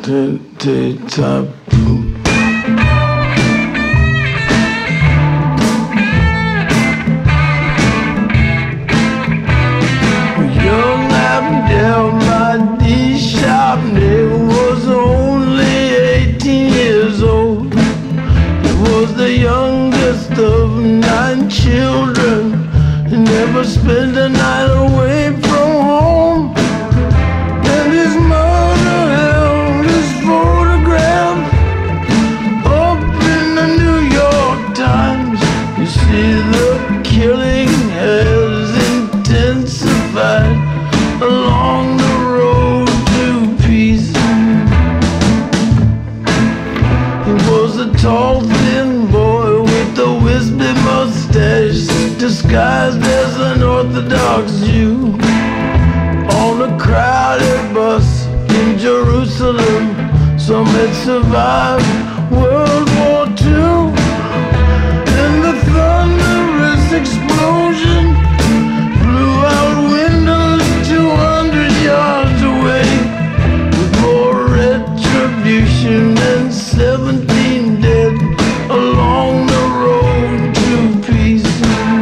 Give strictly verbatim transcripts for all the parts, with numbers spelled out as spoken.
Taboo. Young Abdel Mahdi Shabney was only eighteen years old. He was the youngest of nine children. He never spent a night away from home. And his mother held his photograph up in the New York Times. You see, the killing has intensified along the road to peace. He was a tall, thin boy with a wispy mustache, disguised as an Orthodox Jew. On a crowded bus in Jerusalem, some had survived World War Two. And the thunderous explosion blew out windows two hundred yards away, with more retribution than seventeen dead along the road to peace.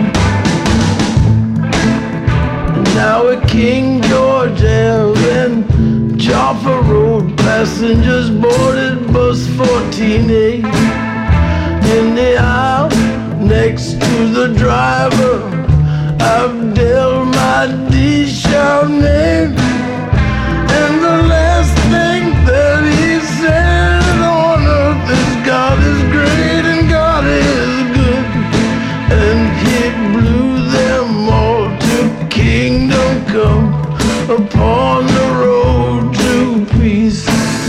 And now at King George Ave and Jaffa Road, passengers boarded bus fourteen A. In the aisle next to the driver, Abdel Mahdi Shabney. And the last thing that he said on earth is God is great and God is good. And he blew them all to kingdom come upon the road to peace.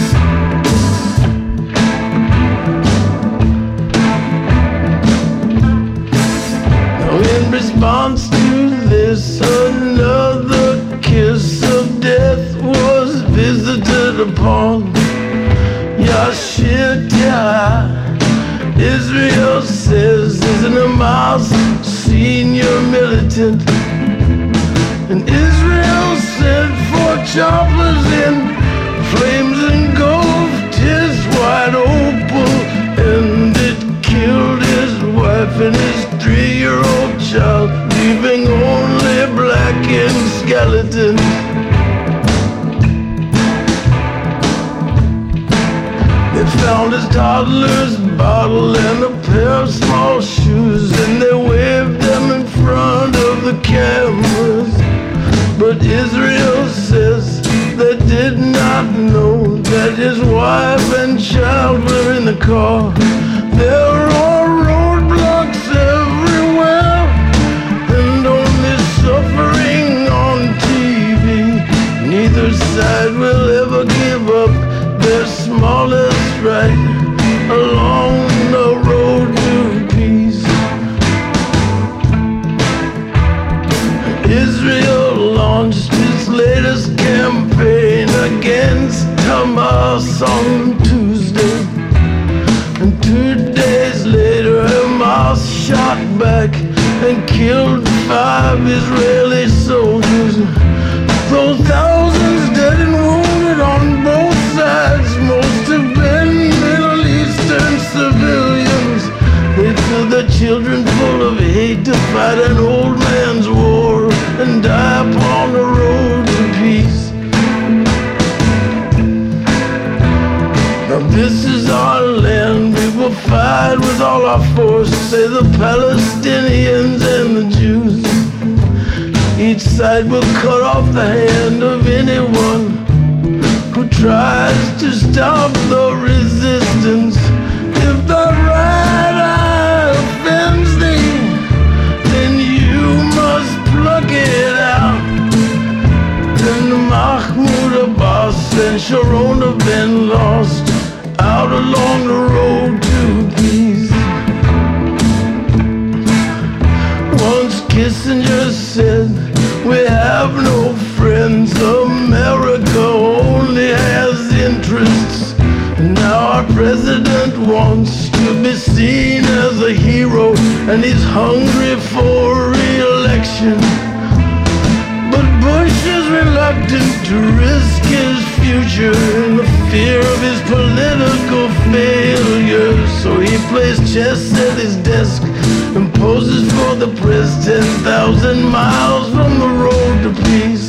Now in response to this, another kiss of death was visited upon Yashir Tiara. Israel says is an Hamas senior militant. And Israel sent four choppers in, flames engulfed his white opal, and it killed his wife and his three-year-old child, leaving only a blackened skeleton. They found his toddler's bottle and a pair of small shoes, and they waved them in front of the cameras. But Israel says they did not know that his wife and child were in the car. There are roadblocks everywhere and only suffering on T V. Neither side will ever give up their smallest right along the road to peace. Israel launched its latest campaign against Hamas on Tuesday. And two days later, Hamas shot back and killed five Israeli soldiers. Though thousands dead and wounded on both sides, most have been Middle Eastern civilians. They fill their children full of hate to fight an old man's war and die upon the road to peace. Now this is our land, we will fight with all our force, say the Palestinians and the Jews. Each side will cut off the hand of anyone who tries to stop the resistance. If the right eye offends thee, then you must pluck it out. And Mahmoud Abbas and Sharon have been lost out along the road to peace. Once Kissinger said, we have no friends, America only has interests. And now our president wants to be seen as a hero, and he's hungry for re-election. But Bush is reluctant to risk his future in the fear of chest at his desk and poses for the press ten thousand miles from the road to peace.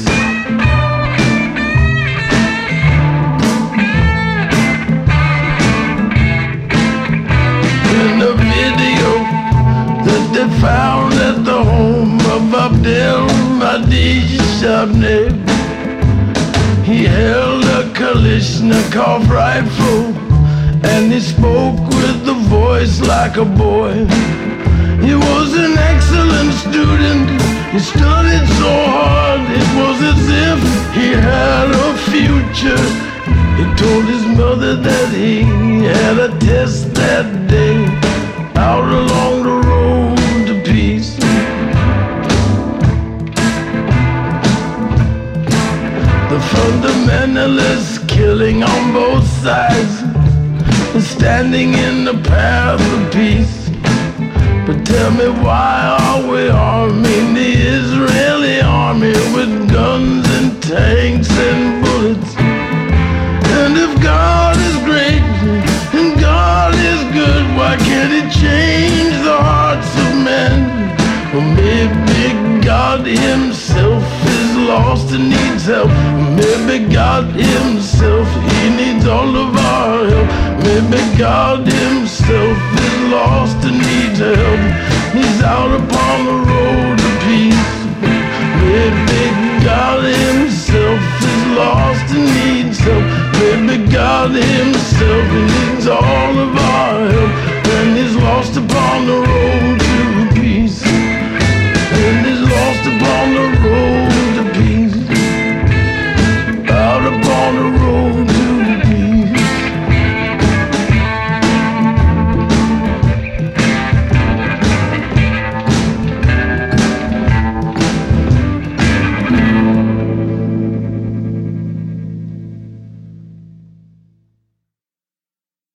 In the video that they found at the home of Abdel Mahdi Shabneh, he held a Kalashnikov rifle and he spoke with a voice like a boy. He was an excellent student, he studied so hard, it was as if he had a future. He told his mother that he had a test that day out along the road to peace. The fundamentalists killing on both sides, standing in the path of peace. But tell me, why are we arming the Israeli army with guns and tanks and bullets? And if God is great and God is good, why can't he change the hearts of men? Or maybe God himself is lost and needs help. Maybe God himself, he needs all of our help. Maybe God himself is lost and needs help. He's out upon the road to peace. Maybe God himself is lost and needs help. Maybe God himself needs all